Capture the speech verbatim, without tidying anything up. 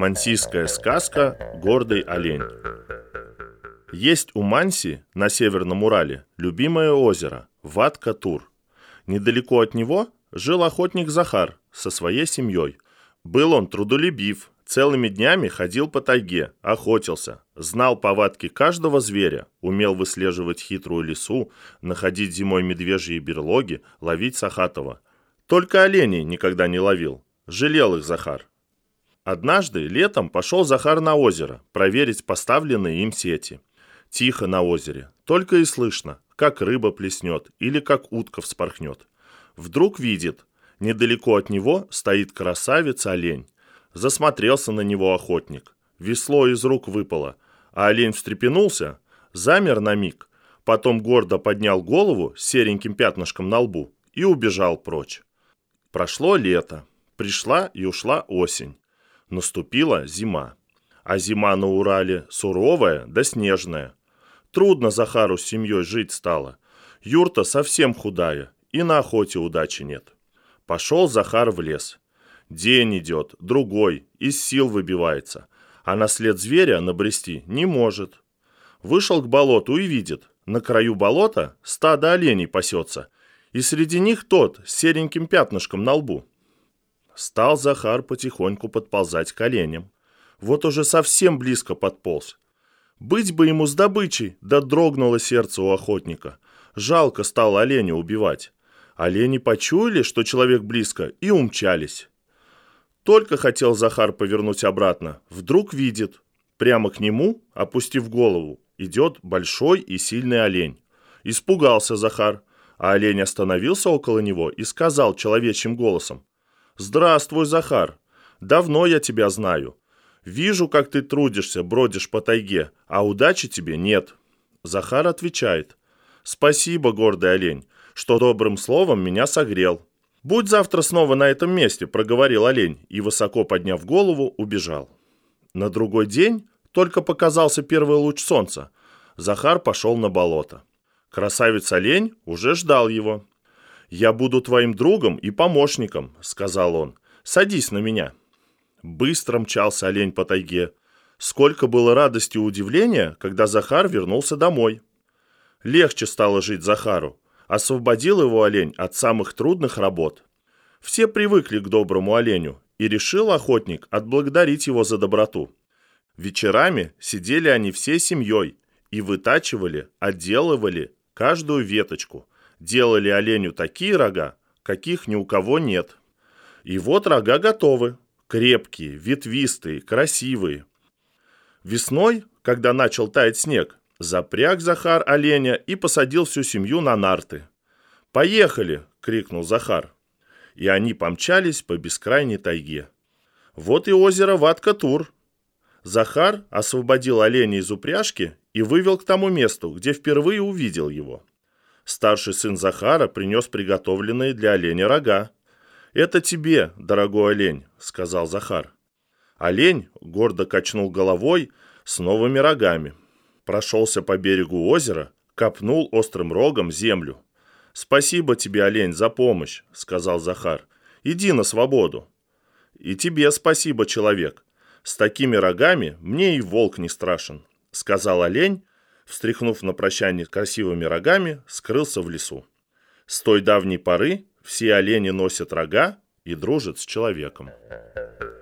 Мансийская сказка «Гордый олень». Есть у Манси на Северном Урале любимое озеро Ваткатур. Недалеко от него жил охотник Захар со своей семьей. Был он трудолюбив, целыми днями ходил по тайге, охотился, знал повадки каждого зверя, умел выслеживать хитрую лису, находить зимой медвежьи берлоги, ловить сахатова. Только оленей никогда не ловил, жалел их Захар. Однажды летом пошел Захар на озеро проверить поставленные им сети. Тихо на озере, только и слышно, как рыба плеснет или как утка вспорхнет. Вдруг видит, недалеко от него стоит красавец-олень. Засмотрелся на него охотник. Весло из рук выпало, а олень встрепенулся, замер на миг, потом гордо поднял голову с сереньким пятнышком на лбу и убежал прочь. Прошло лето, пришла и ушла осень. Наступила зима. А зима на Урале суровая да снежная. Трудно Захару с семьей жить стало. Юрта совсем худая, и на охоте удачи нет. Пошел Захар в лес. День идет, другой, из сил выбивается, а на след зверя набрести не может. Вышел к болоту и видит, на краю болота стадо оленей пасется, и среди них тот с сереньким пятнышком на лбу. Стал Захар потихоньку подползать к оленям. Вот уже совсем близко подполз. Быть бы ему с добычей, да дрогнуло сердце у охотника. Жалко стало оленя убивать. Олени почуяли, что человек близко, и умчались. Только хотел Захар повернуть обратно, вдруг видит, прямо к нему, опустив голову, идет большой и сильный олень. Испугался Захар, а олень остановился около него и сказал человечьим голосом: «Здравствуй, Захар, давно я тебя знаю. Вижу, как ты трудишься, бродишь по тайге, а удачи тебе нет». Захар отвечает: «Спасибо, гордый олень, что добрым словом меня согрел. Будь завтра снова на этом месте», — проговорил олень и, высоко подняв голову, убежал. На другой день только показался первый луч солнца. Захар пошел на болото. Красавец-олень уже ждал его. «Я буду твоим другом и помощником», — сказал он. «Садись на меня». Быстро мчался олень по тайге. Сколько было радости и удивления, когда Захар вернулся домой. Легче стало жить Захару. Освободил его олень от самых трудных работ. Все привыкли к доброму оленю, и решил охотник отблагодарить его за доброту. Вечерами сидели они всей семьей и вытачивали, отделывали каждую веточку. Делали оленю такие рога, каких ни у кого нет. И вот рога готовы. Крепкие, ветвистые, красивые. Весной, когда начал таять снег, запряг Захар оленя и посадил всю семью на нарты. «Поехали!» — крикнул Захар. И они помчались по бескрайней тайге. Вот и озеро Ваткатур. Захар освободил оленя из упряжки и вывел к тому месту, где впервые увидел его. Старший сын Захара принес приготовленные для оленя рога. «Это тебе, дорогой олень», — сказал Захар. Олень гордо качнул головой с новыми рогами. Прошелся по берегу озера, копнул острым рогом землю. «Спасибо тебе, олень, за помощь», — сказал Захар. «Иди на свободу». «И тебе спасибо, человек. С такими рогами мне и волк не страшен», — сказал олень, встряхнув на прощание красивыми рогами, скрылся в лесу. С той давней поры все олени носят рога и дружат с человеком.